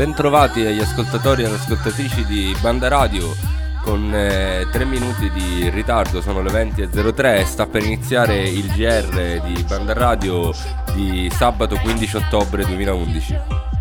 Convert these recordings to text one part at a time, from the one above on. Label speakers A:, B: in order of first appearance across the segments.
A: bentrovati agli ascoltatori e alle ascoltatrici di Banda Radio con 3 minuti di ritardo, sono le 20.03 e sta per iniziare il GR di Banda Radio di sabato 15 ottobre 2011.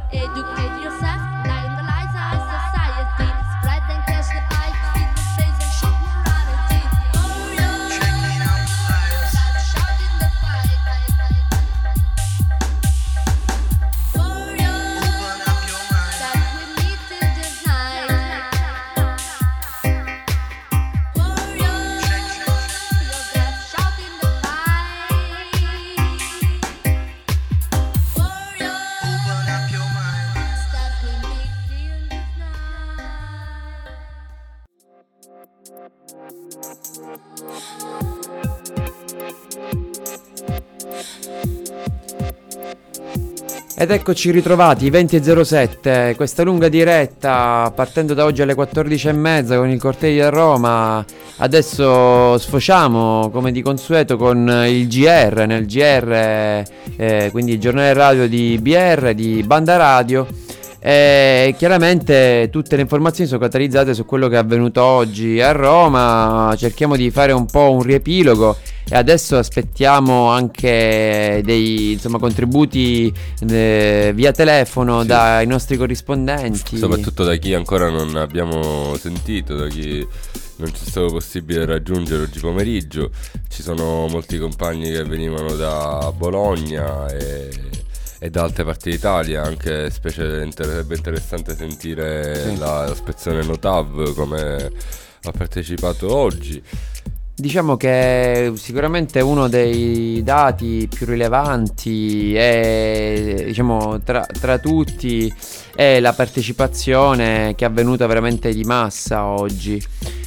B: Ed eccoci ritrovati, 20.07, questa lunga diretta partendo da oggi alle 14.30 con il corteo a Roma. Adesso sfociamo come di consueto con il GR, nel GR, quindi il giornale radio di BR, di Banda Radio. E chiaramente tutte le informazioni sono catalizzate su quello che è avvenuto oggi a Roma. Cerchiamo di fare un po' un riepilogo e adesso aspettiamo anche dei contributi via telefono, sì, dai nostri corrispondenti,
A: soprattutto da chi ancora non abbiamo sentito, da chi non c'è stato possibile raggiungere oggi pomeriggio. Ci sono molti compagni che venivano da Bologna e da altre parti d'Italia, anche sarebbe interessante sentire, sì, la spezzone Notav come ha partecipato oggi.
B: Diciamo che sicuramente uno dei dati più rilevanti è, diciamo, tra tutti è la partecipazione che è avvenuta veramente di massa oggi.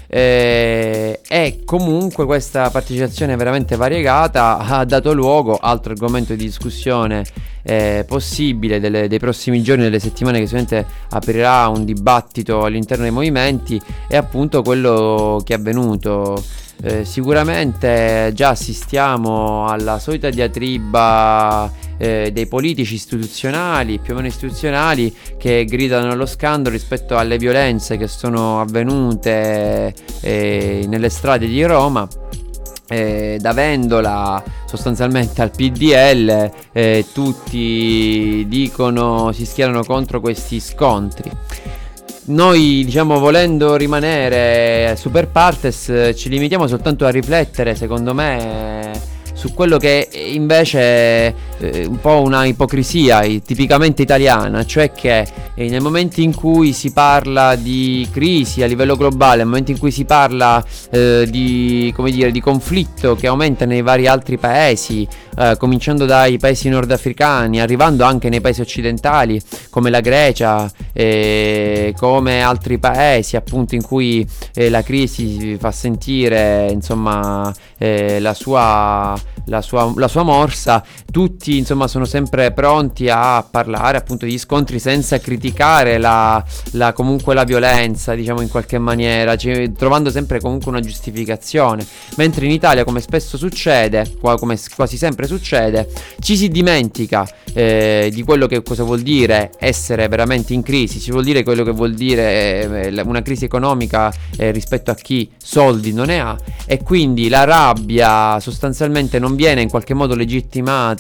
B: E comunque questa partecipazione veramente variegata ha dato luogo, altro argomento di discussione possibile dei prossimi giorni, delle settimane, che sicuramente aprirà un dibattito all'interno dei movimenti, è appunto quello che è avvenuto. Sicuramente già assistiamo alla solita diatriba dei politici istituzionali, più o meno istituzionali, che gridano allo scandalo rispetto alle violenze che sono avvenute nelle strade di Roma. Da Vendola sostanzialmente al PDL, tutti si schierano contro questi scontri. Noi, diciamo, volendo rimanere super partes, ci limitiamo soltanto a riflettere, secondo me, su quello che invece è un po' una ipocrisia tipicamente italiana, cioè che nel momento in cui si parla di crisi a livello globale, nel momento in cui si parla di conflitto che aumenta nei vari altri paesi, cominciando dai paesi nordafricani, arrivando anche nei paesi occidentali come la Grecia, come altri paesi appunto in cui la crisi fa sentire, insomma, la sua morsa, tutti, insomma, sono sempre pronti a parlare appunto di scontri senza criticare comunque la violenza, diciamo, in qualche maniera, trovando sempre comunque una giustificazione. Mentre in Italia, come spesso succede, come quasi sempre succede, ci si dimentica di quello che cosa vuol dire essere veramente in crisi, ci vuol dire quello che vuol dire una crisi economica rispetto a chi soldi non ne ha, e quindi la rabbia sostanzialmente non viene in qualche modo legittimata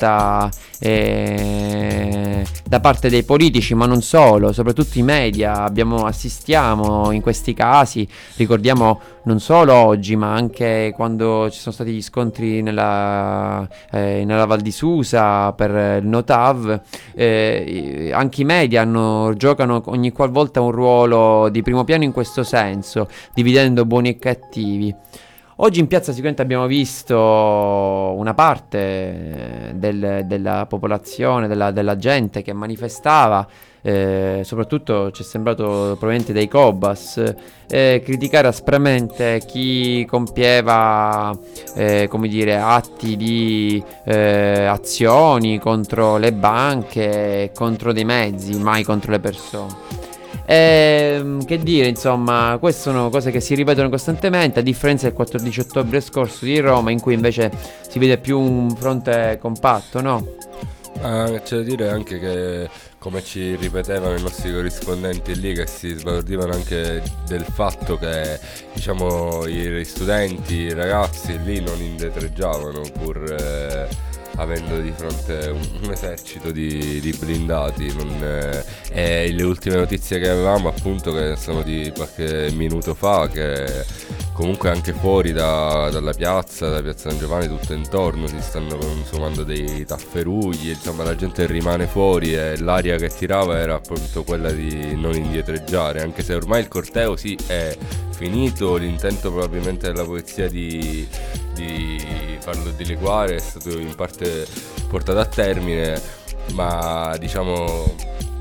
B: da parte dei politici, ma non solo, soprattutto i media. Assistiamo in questi casi, ricordiamo non solo oggi ma anche quando ci sono stati gli scontri nella Val di Susa per il Notav, anche i media giocano ogni qualvolta un ruolo di primo piano in questo senso, dividendo buoni e cattivi. Oggi in piazza sicuramente abbiamo visto una parte della popolazione, della gente che manifestava, soprattutto ci è sembrato proveniente dai Cobas, criticare aspramente chi compieva atti di azioni contro le banche, contro dei mezzi, mai contro le persone. Che dire, insomma, queste sono cose che si ripetono costantemente, a differenza del 14 ottobre scorso di Roma, in cui invece si vede più un fronte compatto, no?
A: C'è da dire anche che come ci ripetevano i nostri corrispondenti lì, che si sbalordivano anche del fatto che, diciamo, i studenti, i ragazzi lì non indietreggiavano, pur avendo di fronte un esercito di blindati. E le ultime notizie che avevamo, appunto, che sono di qualche minuto fa, che comunque anche fuori dalla piazza San Giovanni, tutto intorno, si stanno consumando dei tafferugli, insomma la gente rimane fuori e l'aria che tirava era appunto quella di non indietreggiare, anche se ormai il corteo sì è finito, l'intento probabilmente della polizia di farlo dileguare è stato in parte portato a termine, ma diciamo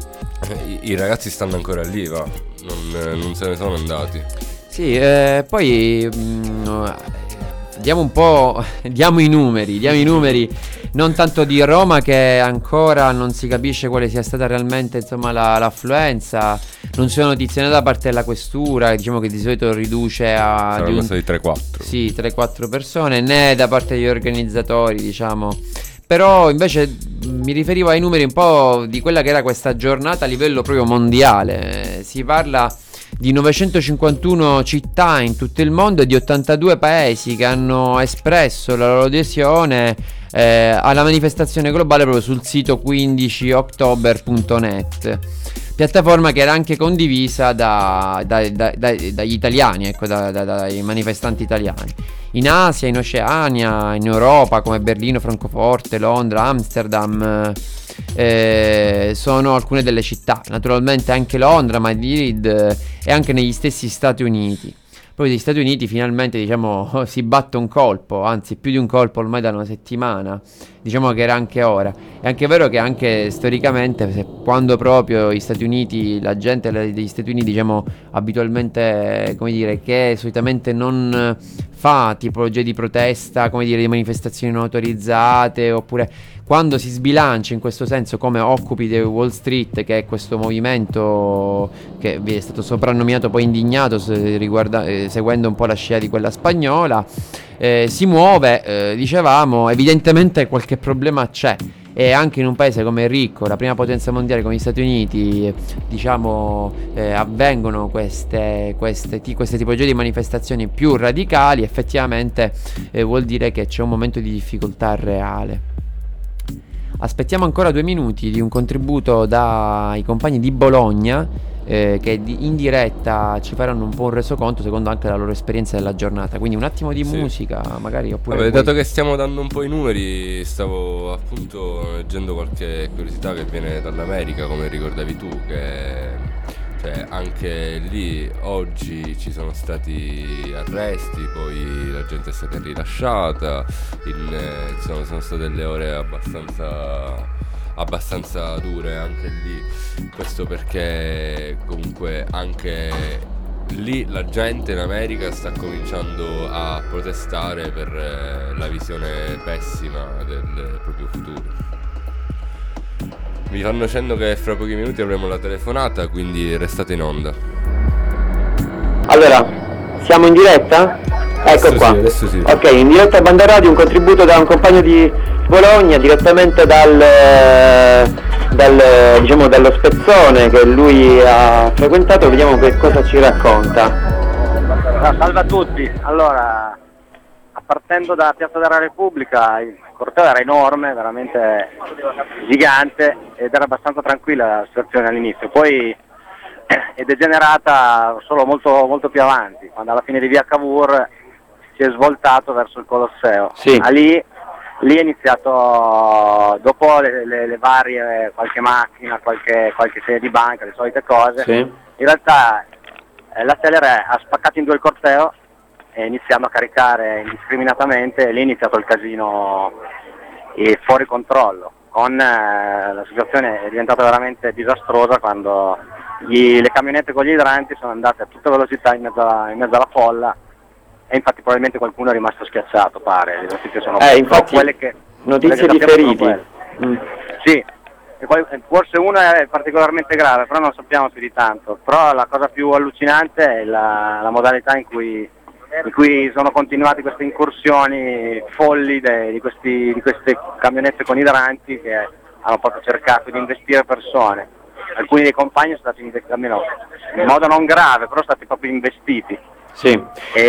A: i ragazzi stanno ancora lì, va, non se ne sono andati.
B: Sì, poi diamo un po', diamo i numeri, non tanto di Roma, che ancora non si capisce quale sia stata realmente, insomma, l'affluenza. Non ci sono notizie né da parte della questura, diciamo che di solito riduce a
A: saranno stati 3-4.
B: Sì, 3-4 persone, né da parte degli organizzatori, diciamo. Però invece mi riferivo ai numeri un po' di quella che era questa giornata a livello proprio mondiale. Si parla di 951 città in tutto il mondo e di 82 paesi che hanno espresso la loro adesione alla manifestazione globale proprio sul sito 15october.net, piattaforma che era anche condivisa dagli italiani, ecco, dai manifestanti italiani. In Asia, in Oceania, in Europa come Berlino, Francoforte, Londra, Amsterdam, sono alcune delle città. Naturalmente anche Londra, Madrid e anche negli stessi Stati Uniti. Poi negli Stati Uniti finalmente, diciamo, si batte un colpo, anzi più di un colpo ormai da una settimana. Diciamo che era anche ora. È anche vero che anche storicamente, quando proprio gli Stati Uniti, la gente degli Stati Uniti, diciamo, abitualmente, come dire, che solitamente non fa tipologie di protesta, come dire, di manifestazioni non autorizzate, oppure quando si sbilancia in questo senso, come Occupy the Wall Street, che è questo movimento che vi è stato soprannominato poi Indignato, seguendo un po' la scia di quella spagnola, si muove, dicevamo, evidentemente qualche problema c'è. E anche in un paese come ricco, la prima potenza mondiale come gli Stati Uniti, diciamo, avvengono queste tipologie di manifestazioni più radicali. Effettivamente vuol dire che c'è un momento di difficoltà reale. Aspettiamo ancora 2 minuti di un contributo dai compagni di Bologna, che in diretta ci faranno un po' un resoconto secondo anche la loro esperienza della giornata. Quindi un attimo di musica magari, oppure
A: vabbè, dato che stiamo dando un po' i numeri, stavo appunto leggendo qualche curiosità che viene dall'America, come ricordavi tu, che cioè, anche lì oggi ci sono stati arresti, poi la gente è stata rilasciata, insomma sono state delle ore abbastanza dure anche lì. Questo perché comunque anche lì la gente in America sta cominciando a protestare per la visione pessima del proprio futuro. Mi fanno cenno che fra pochi minuti avremo la telefonata, quindi restate in onda.
C: Allora, siamo in diretta? Ecco
A: Adesso
C: qua.
A: sì, adesso sì.
C: Ok, in diretta a Banda Radio, un contributo da un compagno di Bologna, direttamente dallo Spezzone che lui ha frequentato. Vediamo che cosa ci racconta.
D: Salve a tutti. Allora, partendo da Piazza della Repubblica, il corteo era enorme, veramente gigante, ed era abbastanza tranquilla la situazione all'inizio. Poi è degenerata solo molto, molto più avanti, quando alla fine di via Cavour si è svoltato verso il Colosseo.
C: Sì.
D: Lì è iniziato, dopo le varie, qualche macchina, qualche serie di banca, le solite cose,
C: Sì.
D: in realtà la Teleré ha spaccato in due il corteo e iniziando a caricare indiscriminatamente, e lì è iniziato il casino fuori controllo. La situazione è diventata veramente disastrosa quando le camionette con gli idranti sono andate a tutta velocità in mezzo alla folla, e infatti probabilmente qualcuno è rimasto schiacciato, pare. Le notizie sono
C: infatti, notizie di feriti.
D: Sì, e forse una è particolarmente grave, però non sappiamo più di tanto. Però la cosa più allucinante è la modalità in cui sono continuate queste incursioni folli di queste camionette con idranti che hanno proprio cercato di investire persone. alcuni dei compagni sono stati investiti, almeno in modo non grave, però sono stati proprio investiti.
B: Sì.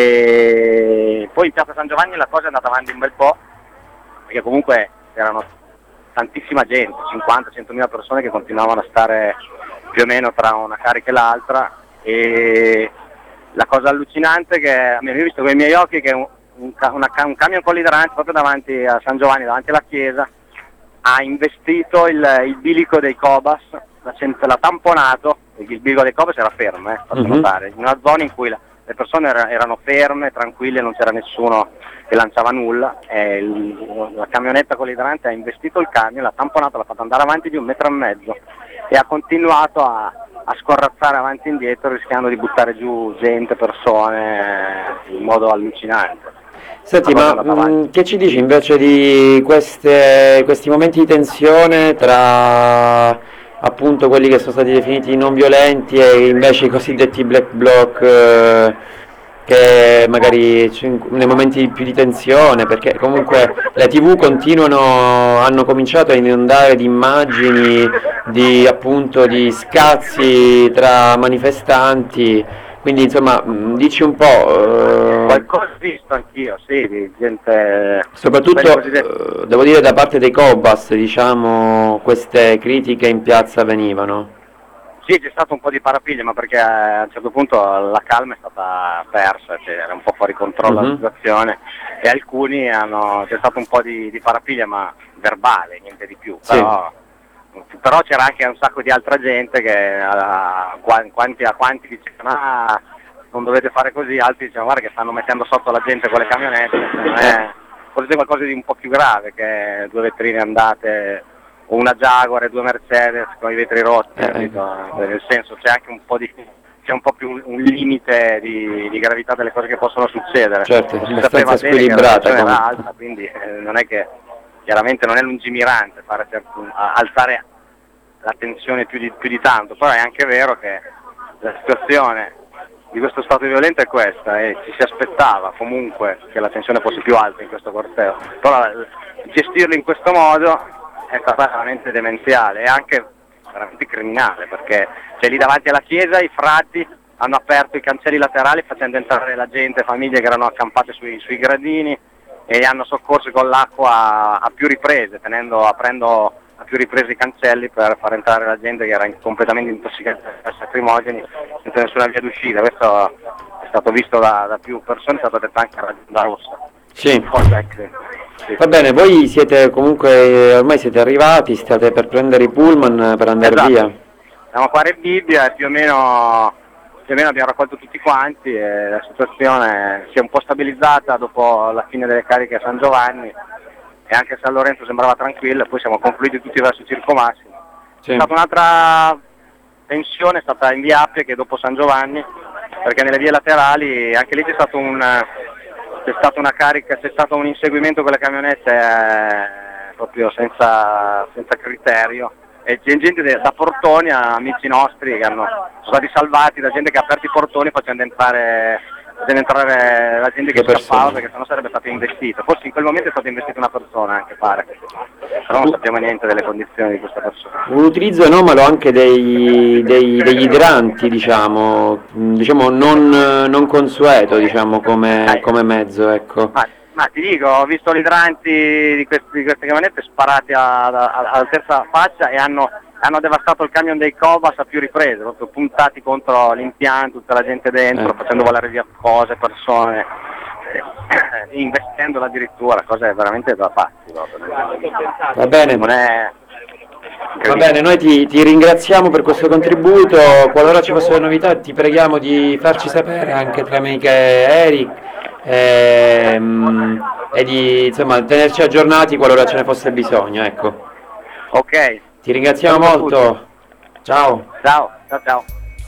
D: E poi in Piazza San Giovanni la cosa è andata avanti un bel po', perché comunque erano tantissima gente, 50-100.000 persone che continuavano a stare più o meno tra una carica e l'altra, e la cosa allucinante che almeno io ho visto con i miei occhi che un camion con l'idrante proprio davanti a San Giovanni, davanti alla chiesa, ha investito il bilico dei Cobas, l'ha tamponato, il bilico dei Cobas era fermo, faccio notare, in una zona in cui le persone erano ferme, tranquille, non c'era nessuno che lanciava nulla, e la camionetta con l'idrante ha investito il camion, l'ha tamponato, l'ha fatto andare avanti di 1,5 metri e ha continuato a scorrazzare avanti e indietro, rischiando di buttare giù gente, persone, in modo allucinante.
B: Senti, ma che ci dici invece di questi momenti di tensione tra appunto quelli che sono stati definiti non violenti e invece i cosiddetti black bloc, che magari nei momenti più di tensione, perché comunque le TV hanno cominciato a inondare di immagini di scazzi tra manifestanti, quindi insomma dici un po'.
D: Qualcosa ho visto anch'io, sì, di gente.
B: Soprattutto devo dire da parte dei Cobas, diciamo, queste critiche in piazza venivano.
D: Sì, c'è stato un po' di parapiglia, ma perché a un certo punto la calma è stata persa, cioè era un po' fuori controllo la situazione, e c'è stato un po' di parapiglia, ma verbale, niente di più.
B: Sì.
D: Però c'era anche un sacco di altra gente che a quanti dicevano non dovete fare così, altri dicevano guarda che stanno mettendo sotto la gente con le camionette, non è forse qualcosa di un po' più grave che 2 vetrine andate, o una Jaguar e 2 Mercedes con i vetri rotti, nel senso c'è anche un po' più un limite di gravità delle cose che possono succedere.
B: Certo,
D: si sapeva bene che la tensione era alta, quindi non è che, chiaramente non è lungimirante alzare la tensione più di tanto, però è anche vero che la situazione di questo stato violento è questa, e ci si aspettava comunque che la tensione fosse più alta in questo corteo, però gestirlo in questo modo è stata veramente demenziale e anche veramente criminale, perché lì davanti alla chiesa i frati hanno aperto i cancelli laterali facendo entrare la gente, famiglie che erano accampate sui gradini, e li hanno soccorsi con l'acqua a più riprese, aprendo a più riprese i cancelli per far entrare la gente che era completamente intossicata da lacrimogeni, senza nessuna via d'uscita. Questo è stato visto da più persone, è stato detto anche a Ragione Rossa.
B: Sì.
D: Sì.
B: Va bene, voi siete comunque, ormai siete arrivati, state per prendere i pullman per andare via.
D: Siamo qua a Rebibbia e più o meno abbiamo raccolto tutti quanti, e la situazione si è un po' stabilizzata dopo la fine delle cariche a San Giovanni, e anche San Lorenzo sembrava tranquillo, e poi siamo confluiti tutti verso Circo Massimo.
B: Sì.
D: È stata un'altra tensione, è stata in via Appia, che dopo San Giovanni, perché nelle vie laterali anche lì c'è stata una carica, c'è stato un inseguimento con le camionette proprio senza criterio, e gente da portoni, amici nostri che sono stati salvati da gente che ha aperto i portoni facendo entrare la gente che scappava, perché sennò sarebbe stato investito. Forse in quel momento è stata investita una persona, anche pare, però non sappiamo niente delle condizioni di questa persona.
B: Un utilizzo anomalo anche degli idranti, diciamo non consueto, diciamo, come mezzo, ecco.
D: Ma ti dico, ho visto gli idranti di queste camionette sparati alla terza faccia, e hanno devastato il camion dei Cobas a più riprese, proprio puntati contro l'impianto, tutta la gente dentro, facendo volare via cose, persone, investendolo addirittura, cose veramente da pazzi.
B: Va bene. Va bene, noi ti ringraziamo per questo contributo. Qualora ci fossero novità ti preghiamo di farci sapere anche tramite Eric, e di tenerci aggiornati qualora ce ne fosse bisogno, ecco.
D: Ok.
B: Ti ringraziamo molto. Ciao.
D: Ciao.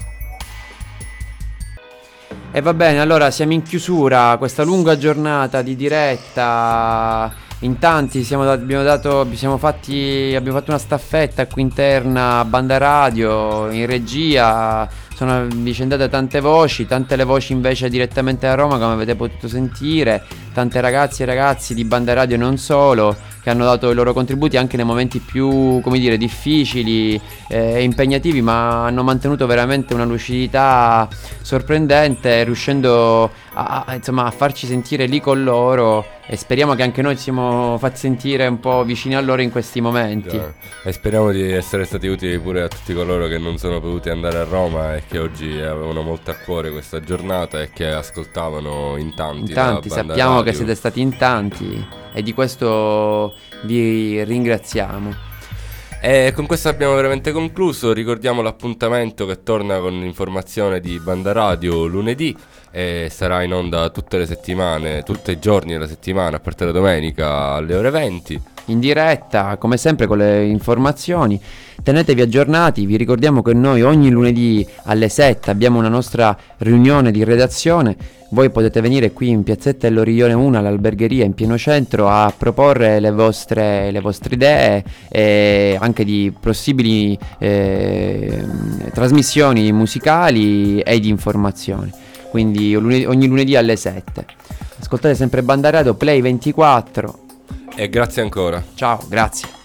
B: E va bene, allora siamo in chiusura, questa lunga giornata di diretta. In tanti abbiamo fatto una staffetta qui interna a Banda Radio, in regia, sono avvicendate tante voci, tante le voci invece direttamente da Roma, come avete potuto sentire, tante ragazze e ragazzi di Banda Radio non solo, che hanno dato i loro contributi anche nei momenti più, come dire, difficili e impegnativi, ma hanno mantenuto veramente una lucidità sorprendente, riuscendo insomma, a farci sentire lì con loro, e speriamo che anche noi ci siamo fatti sentire un po' vicini a loro in questi momenti.
A: E speriamo di essere stati utili pure a tutti coloro che non sono potuti andare a Roma e che oggi avevano molto a cuore questa giornata e che ascoltavano in tanti.
B: Sappiamo che siete stati in tanti e di questo vi ringraziamo.
A: E con questo abbiamo veramente concluso. Ricordiamo l'appuntamento che torna con l'informazione di Banda Radio lunedì e sarà in onda tutte le settimane, tutti i giorni della settimana, a parte la domenica alle ore 20.
B: In diretta, come sempre, con le informazioni. Tenetevi aggiornati. Vi ricordiamo che noi ogni lunedì alle 7 abbiamo una nostra riunione di redazione. Voi potete venire qui in piazzetta dell'Origlione 1 all'albergheria in pieno centro a proporre le vostre idee e anche di possibili trasmissioni musicali e di informazioni. Quindi ogni lunedì alle 7. Ascoltate sempre Banda Radio, Play 24.
A: E grazie ancora.
B: Ciao, grazie.